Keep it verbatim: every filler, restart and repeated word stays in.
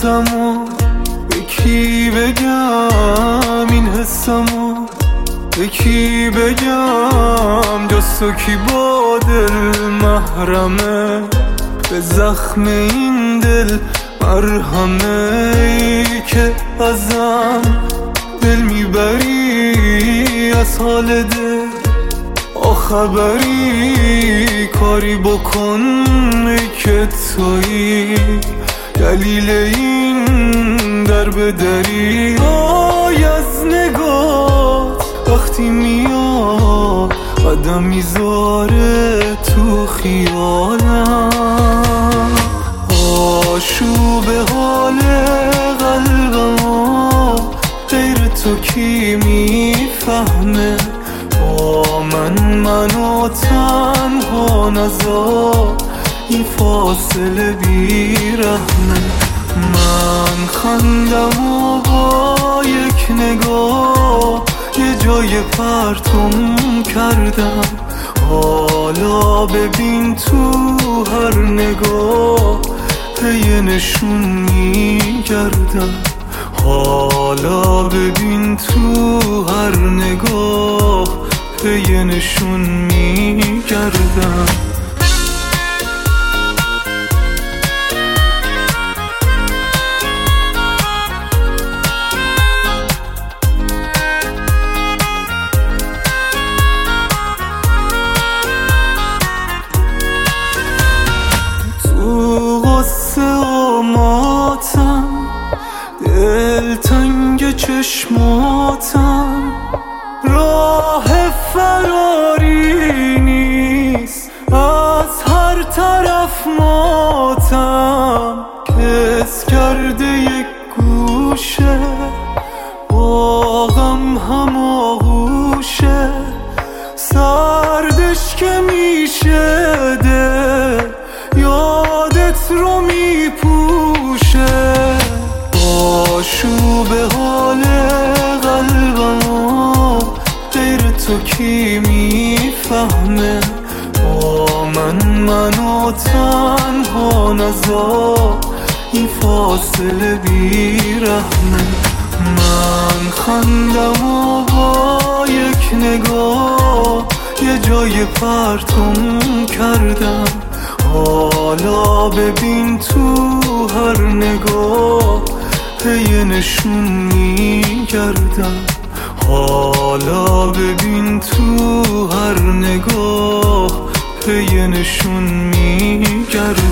حسمو به کی بگم، این حسمو به کی بگم، جز تو کی با دل محرمه، به زخم این دل مرهمه. ای که ازم دل میبری، از حال دل آخبری، کاری بکن ای که تویی دلیل این در بدری. آی از نگات وقتی میاد قدم میذاره تو خیالم، آشوب حال قلبم غیر تو کی میفهمه. با من منو تنها نذار، این فاصله بیرحمه. من خندم و با یک نگاه یه جای پرتم کردم، حالا ببین تو هر نگاه پی نشون میگردم، حالا ببین تو هر نگاه پی نشون میگردم. تو غصه و ماتم، دلتنگ چشماتم، راه فراری نیست، از هر طرف ماتم. کس کرده یک گوشه با غم هماغوشه، سردش که میشه دل یادت رو میپوشه. آشوب حال قلبم غیر تو کی میفهمه. با من منو تنها نذار، این فاصله بیرحمه. من خندم و با یک نگاه یه جای پرتم کردم، حالا ببین تو هر نگاه پی نشون میگردم، حالا ببین تو هر نگاه پی نشون میگردم.